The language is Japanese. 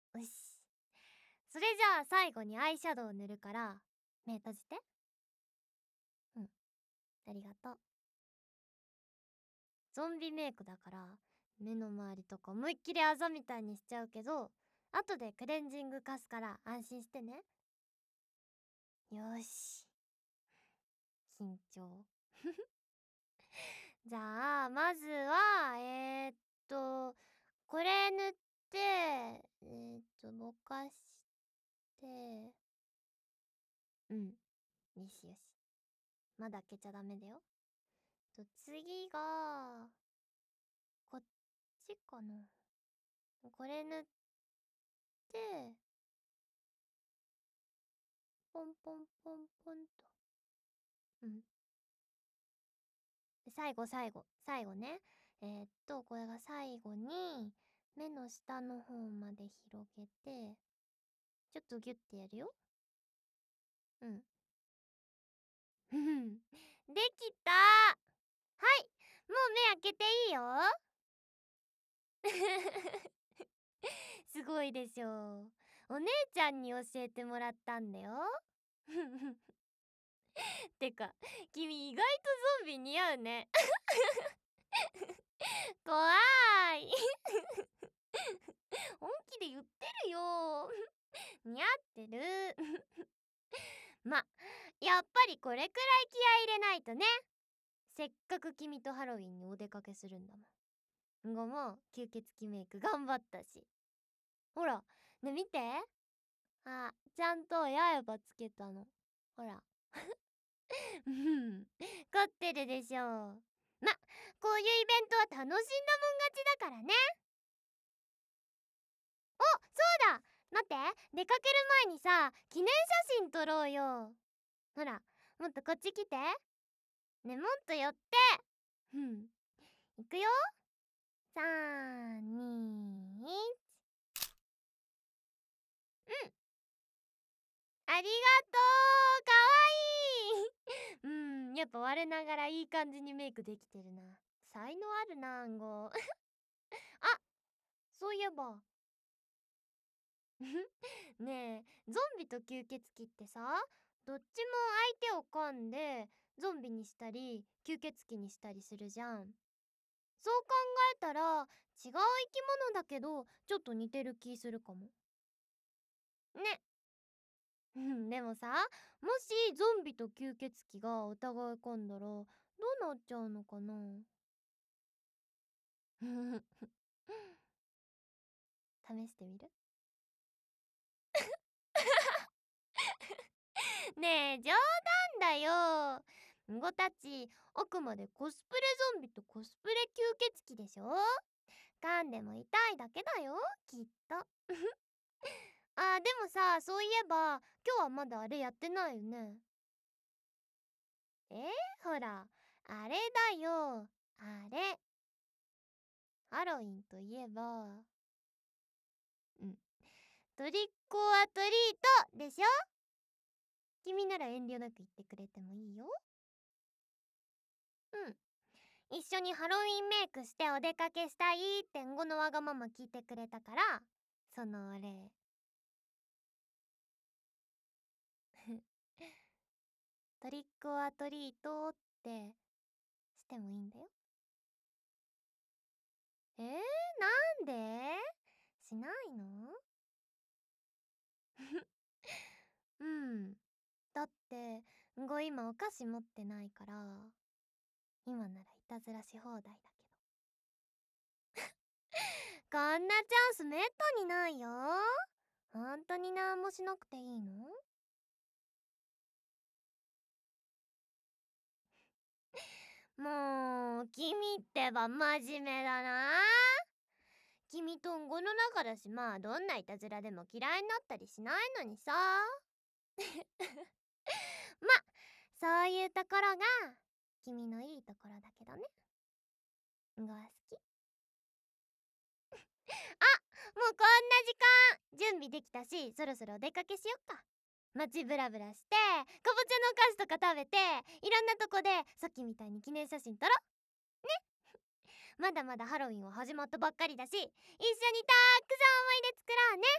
よし。それじゃあ最後にアイシャドウ塗るから目閉じて。うん、ありがとう。ゾンビメイクだから目の周りとか思いっきりあざみたいにしちゃうけど、後でクレンジング貸すから安心してね。よし、緊張。じゃあまずはこれ塗ってぼかして、うん、よしよし。まだ開けちゃダメだよ。次がこっちかな。これ塗って、ポンポンポンポンと。うん。で最後ね。これが最後に目の下の方まで広げて、ちょっとギュッてやるよ。うん。ふふん。できた。はい、もう目開けていいよ。すごいでしょ。お姉ちゃんに教えてもらったんだよ。てか君意外とゾンビ似合うね。怖い。本気で言ってるよ。似合ってる。ま、やっぱりこれくらい気合い入れないとね。せっかく君とハロウィンにお出かけするんだもん。午も吸血鬼メイク頑張ったし。ほらね、見て。あ、ちゃんと刃つけたの。ほら。うん、凝ってるでしょ。ま、こういうイベントは楽しんだもん勝ちだからね。お、そうだ、待って、出かける前にさ、記念写真撮ろうよ。ほら、もっとこっち来て。ね、もっと寄って。うん、いくよ。3、2、1。うん、ありがとう、かわいい。うん、やっぱ我ながらいい感じにメイクできてるな。才能あるな、暗号。あ、そういえば。ねえ、ゾンビと吸血鬼ってさ、どっちも相手を噛んでゾンビにしたり吸血鬼にしたりするじゃん。そう考えたら違う生き物だけどちょっと似てる気するかもね。でもさ、もしゾンビと吸血鬼がお互い噛んだらどうなっちゃうのかな。試してみる。ねえ、冗談だよ。んごたち、あくまでコスプレゾンビとコスプレ吸血鬼でしょ。噛んでも痛いだけだよ、きっと。あ、でもさ、そういえば今日はまだあれやってないよね。ほら、あれだよ、あれ。ハロウィンといえば、うん、トリックオアトリートでしょ。君なら遠慮なく言ってくれてもいいよ。うん、一緒にハロウィンメイクしてお出かけしたいってんごのわがまま聞いてくれたから、そのお礼。トリックオアトリートってしてもいいんだよ。なんでしないの？うん、だって今お菓子持ってないから、今ならいたずらし放題だけど。こんなチャンスめったにないよ。ほんとになんもしなくていいの？もう君ってば真面目だな。君とんごの中だし、まあどんないたずらでも嫌いになったりしないのにさ。ま、そういうところが君のいいところだけどね。んごは好き。あ、もうこんな時間。準備できたし、そろそろお出かけしよっか。街ブラブラして、かぼちゃのお菓子とか食べて、いろんなとこでさっきみたいに記念写真撮ろ。まだまだハロウィンは始まったばっかりだし、一緒にたくさん思い出作ろうね。